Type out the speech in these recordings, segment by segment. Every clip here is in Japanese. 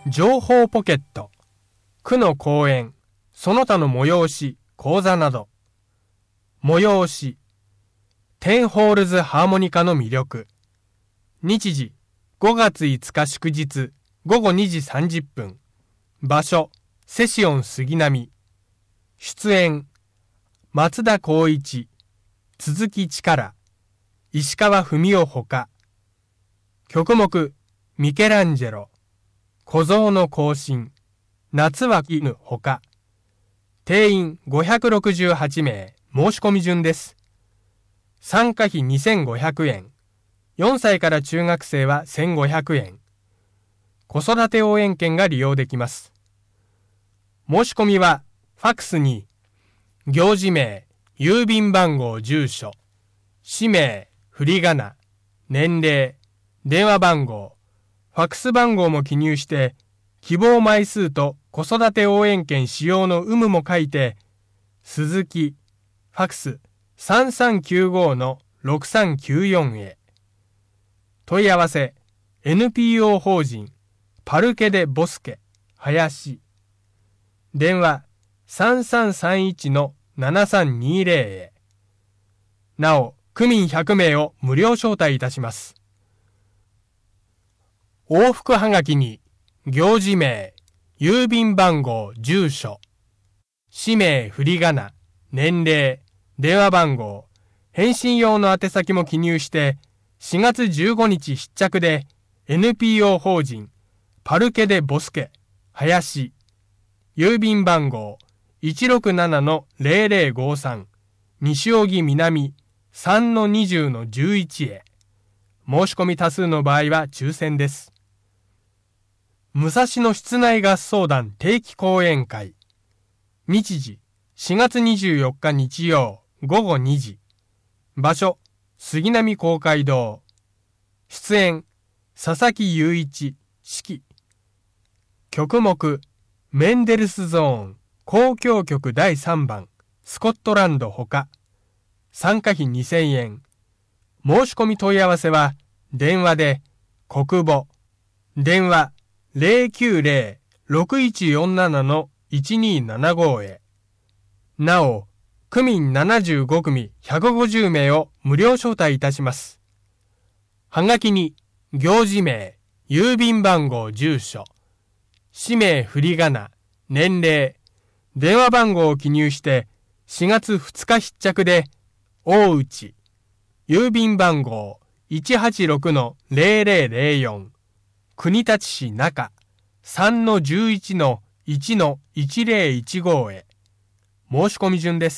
情報ポケット、区の講演、その他の催し、講座など。催し、テンホールズハーモニカの魅力。日時、5月5日祝日、午後2時30分。場所、セシオン杉並。出演、松田光一、鈴木力、石川文夫ほか。曲目、ミケランジェロ、小僧の行進、夏は絹ほか。定員568名、申し込み順です。参加費2500円。4歳から中学生は1500円。子育て応援券が利用できます。申し込みは、ファックスに、行事名、郵便番号、住所、氏名、振り仮名、年齢、電話番号、ファックス番号も記入して、希望枚数と子育て応援券使用の有無も書いて、鈴木、ファックス 3395-6394 へ。問い合わせ、NPO 法人、パルケ・デ・ボスケ、林。電話、3331-7320 へ。なお、区民100名を無料招待いたします。往復はがきに、行事名、郵便番号、住所、氏名、振り仮名、年齢、電話番号、返信用の宛先も記入して、4月15日必着で、NPO 法人、パルケ・デ・ボスケ、林、郵便番号、167-0053、西荻南、3-20-11 へ。申し込み多数の場合は抽選です。武蔵野室内合奏団定期講演会。日時、4月24日日曜、午後2時。場所、杉並公会堂。出演、佐々木雄一、指揮。曲目、メンデルスゾーン、交響曲第3番、スコットランドほか。参加費2000円。申し込み問い合わせは、電話で、国母。電話、090-6147-1275 へ。なお、区民75組150名を無料招待いたします。はがきに、行事名、郵便番号、住所、氏名、振り仮名、年齢、電話番号を記入して、4月2日必着で、大内、郵便番号 186-0004、国立市中 3-11-1-1015 へ。申し込み順です。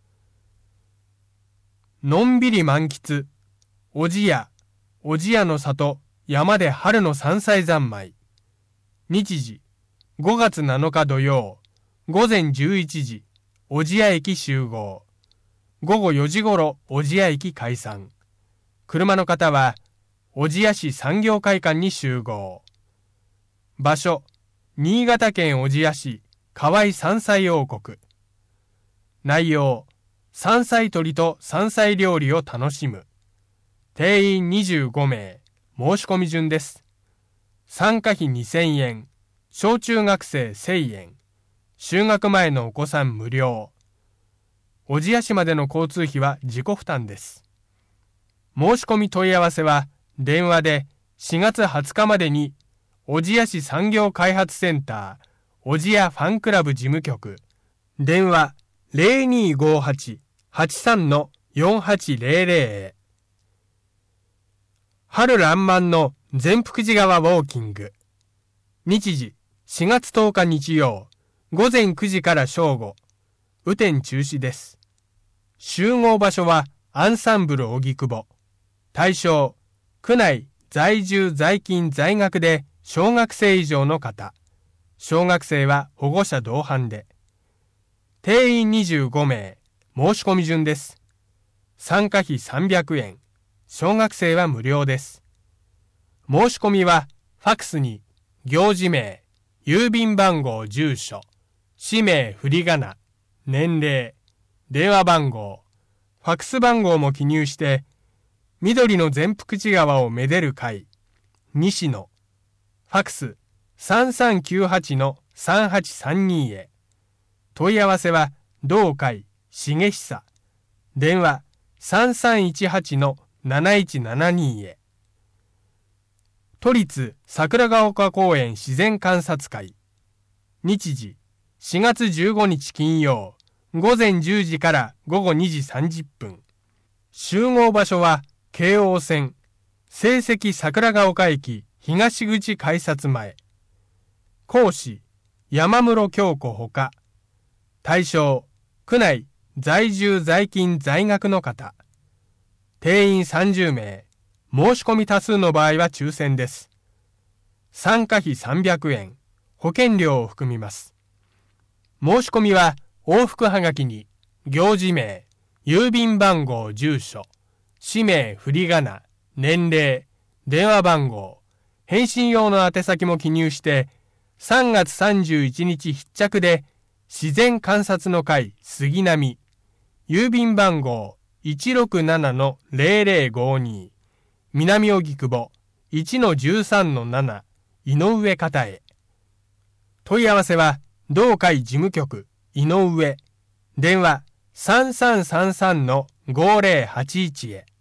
のんびり満喫、おじやの里、山で春の山菜三昧。日時、5月7日土曜、午前11時、小千谷駅集合。午後4時頃、小千谷駅解散。車の方は、小千谷市産業会館に集合。場所、新潟県小千谷市河合山菜王国。内容、山菜採りと山菜料理を楽しむ。定員25名、申し込み順です。参加費2000円、小中学生1000円、就学前のお子さん無料。小千谷市までの交通費は自己負担です。申し込み問い合わせは、電話で4月20日までに、小千谷市産業開発センター、小千谷ファンクラブ事務局、電話 0258-83-4800 へ。春爛漫の善福寺川ウォーキング。日時、4月10日日曜、午前9時から正午、雨天中止です。集合場所はアンサンブル荻窪。対象、区内在住在勤在学で小学生以上の方。小学生は保護者同伴で。定員25名、申し込み順です。参加費300円。小学生は無料です。申し込みは、ファックスに、行事名、郵便番号、住所、氏名、振り仮名、年齢、電話番号、ファックス番号も記入して、緑の善福寺川をめでる会、西野、ファックス 3398-3832へ。問い合わせは同会重久。電話3318-7172へ。都立桜ヶ丘公園自然観察会。日時4月15日金曜午前10時から午後2時30分。集合場所は京王線聖蹟桜ヶ丘駅東口改札前。講師山室京子ほか。対象区内在住在勤在学の方。定員30名。申し込み多数の場合は抽選です。参加費300円。保険料を含みます。申し込みは往復はがきに行事名、郵便番号、住所、氏名、振り仮名、年齢、電話番号、返信用の宛先も記入して3月31日必着で自然観察の会杉並、郵便番号 167-0052 南荻窪 1-13-7 井上方へ。問い合わせは同会事務局井上。電話3333-5081へ。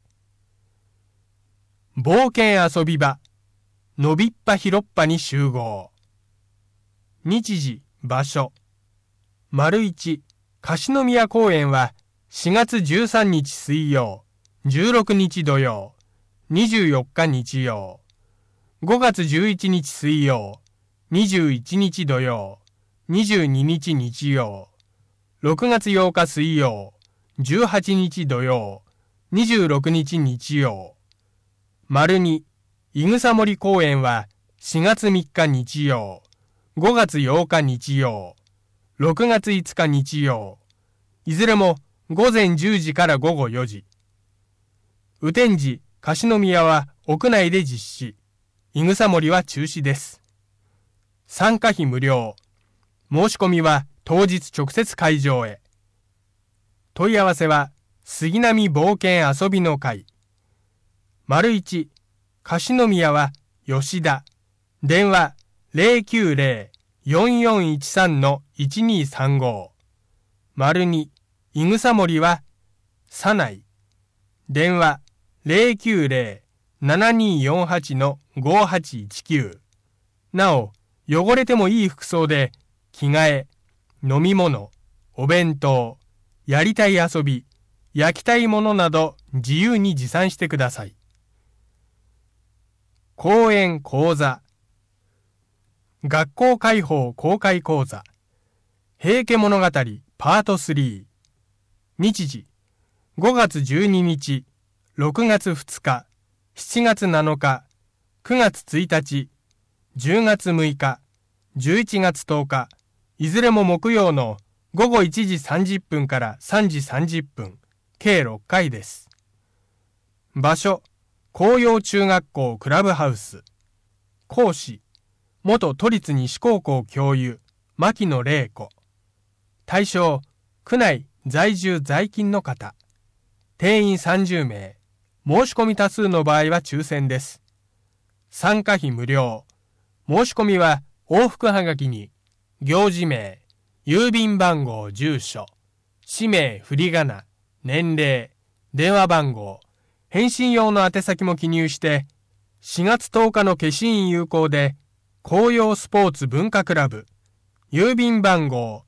冒険遊び場のびっぱ広っぱに集合。日時場所丸1樫宮公園は4月13日水曜16日土曜24日日曜。5月11日水曜21日土曜22日日曜。6月8日水曜18日土曜26日日曜。丸2いぐさ森公園は4月3日日曜5月8日日曜6月5日日曜。いずれも午前10時から午後4時。雨天時樫宮は屋内で実施。いぐさ森は中止です。参加費無料。申し込みは当日直接会場へ。問い合わせは杉並冒険遊びの会。丸1樫宮は吉田。電話 090-4413-1235。丸2いぐさ森は佐内。電話 090-7248-5819。なお、汚れてもいい服装で着替え、飲み物、お弁当、やりたい遊び、焼きたいものなど自由に持参してください。講演講座学校開放公開講座平家物語パート3。日時5月12日6月2日7月7日9月1日10月6日11月10日いずれも木曜の午後1時30分から3時30分計6回です。場所紅葉中学校クラブハウス。講師元都立西高校教諭牧野玲子。対象区内在住在勤の方。定員30名。申し込み多数の場合は抽選です。参加費無料。申し込みは往復はがきに行事名、郵便番号、住所、氏名、振り仮名、年齢、電話番号、返信用の宛先も記入して4月10日の消印有効で紅葉スポーツ文化クラブ郵便番号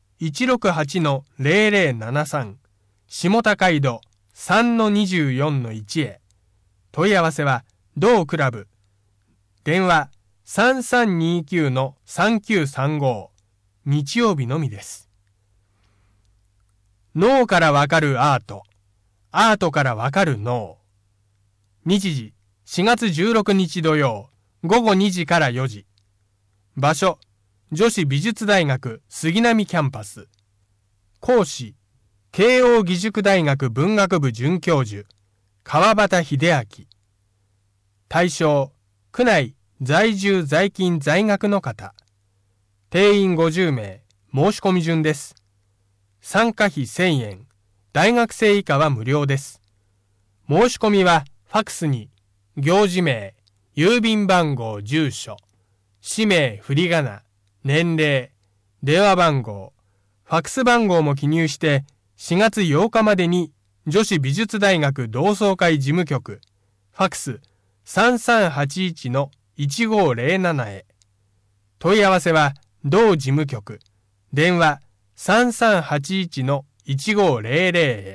168-0073 下高井戸 3-24-1 へ。問い合わせは同クラブ。電話3329-3935。日曜日のみです。脳からわかるアート。アートからわかる脳。日時4月16日土曜午後2時から4時。場所女子美術大学杉並キャンパス。講師慶應義塾大学文学部准教授川端秀明。対象区内在住在勤在学の方。定員50名。申し込み順です。参加費1000円。大学生以下は無料です。申し込みはファクスに行事名、郵便番号、住所、 氏名、振り仮名、年齢、電話番号、ファックス番号も記入して4月8日までに女子美術大学同窓会事務局、ファックス 3381-1507 へ。問い合わせは同事務局、電話 3381-1500 へ。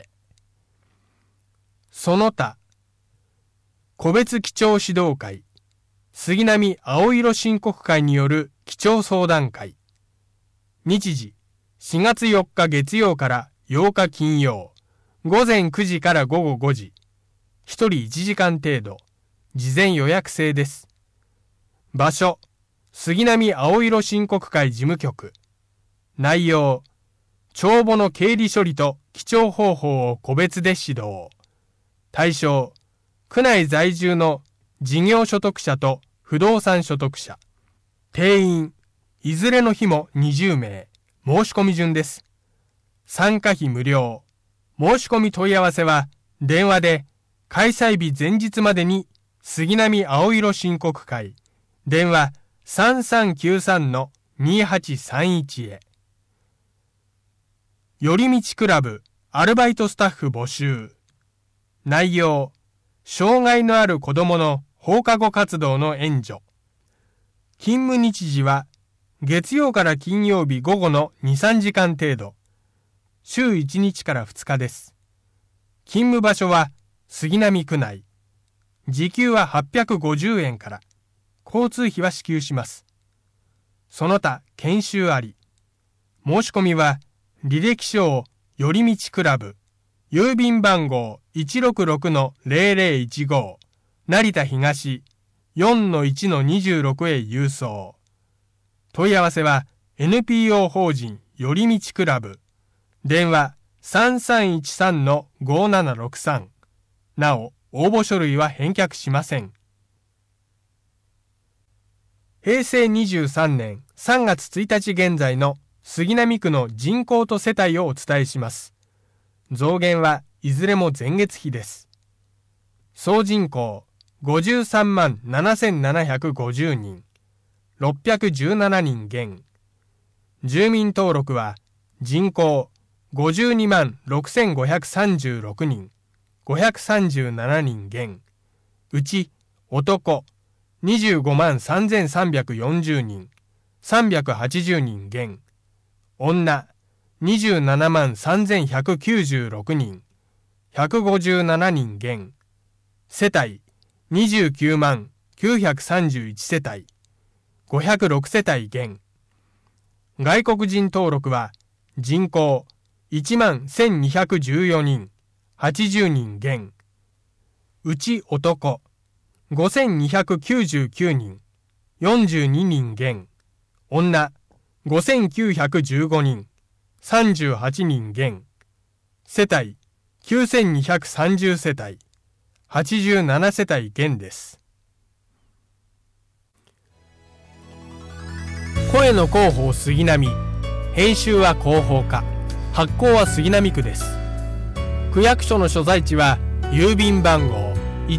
その他、個別基調指導会、杉並青色申告会による基調相談会。日時、4月4日月曜から8日金曜、午前9時から午後5時、1人1時間程度、事前予約制です。場所、杉並青色申告会事務局。内容、帳簿の経理処理と記帳方法を個別で指導。対象、区内在住の事業所得者と不動産所得者。定員、いずれの日も20名。申し込み順です。参加費無料。申し込み問い合わせは、電話で開催日前日までに杉並青色申告会。電話 3393-2831 へ。寄り道クラブアルバイトスタッフ募集。内容、障害のある子どもの放課後活動の援助。勤務日時は月曜から金曜日午後の 2,3 時間程度。週1日から2日です。勤務場所は杉並区内。時給は850円から。交通費は支給します。その他研修あり。申し込みは履歴書を寄り道クラブ、郵便番号 166-0015 成田東 4-1-26 へ郵送。問い合わせは NPO 法人寄り道クラブ。電話 3313-5763。なお、応募書類は返却しません。平成23年3月1日現在の杉並区の人口と世帯をお伝えします。増減はいずれも前月比です。総人口53万7750人、617人減。住民登録は人口52万6536人、537人減。うち男25万3340人、380人減。女27万3196人、157人減。世帯29万931世帯、506世帯減。外国人登録は人口1万1214人、80人減。うち男5299人、42人減。女5915人、38人減。世帯9230世帯、87世帯減です。声の広報杉並。編集は広報課。発行は杉並区です。区役所の所在地は郵便番号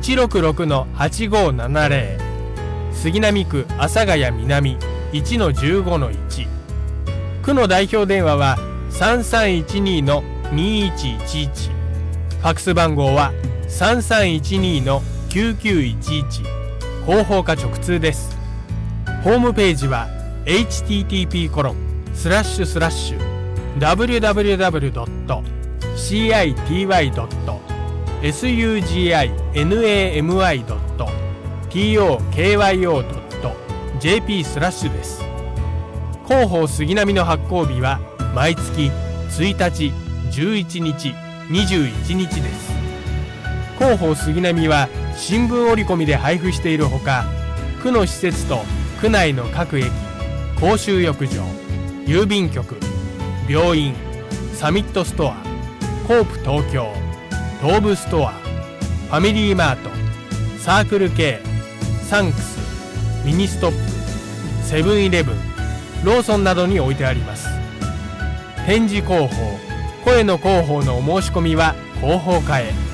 166-8570。杉並区阿佐ヶ谷南 1-15-1。区の代表電話は 3312-2111。ファックス番号は 3312-9911。広報課直通です。ホームページは http://www.city.suginami.tokyo.jp/ です。広報杉並の発行日は毎月1日、11日、21日です。広報杉並は新聞折り込みで配布しているほか、区の施設と区内の各駅、公衆浴場、郵便局、病院、サミットストア、コープ東京、東武ストア、ファミリーマート、サークル K、サンクス、ミニストップ、セブンイレブン、ローソンなどに置いてあります。展示広報、声の広報のお申し込みは広報課へ。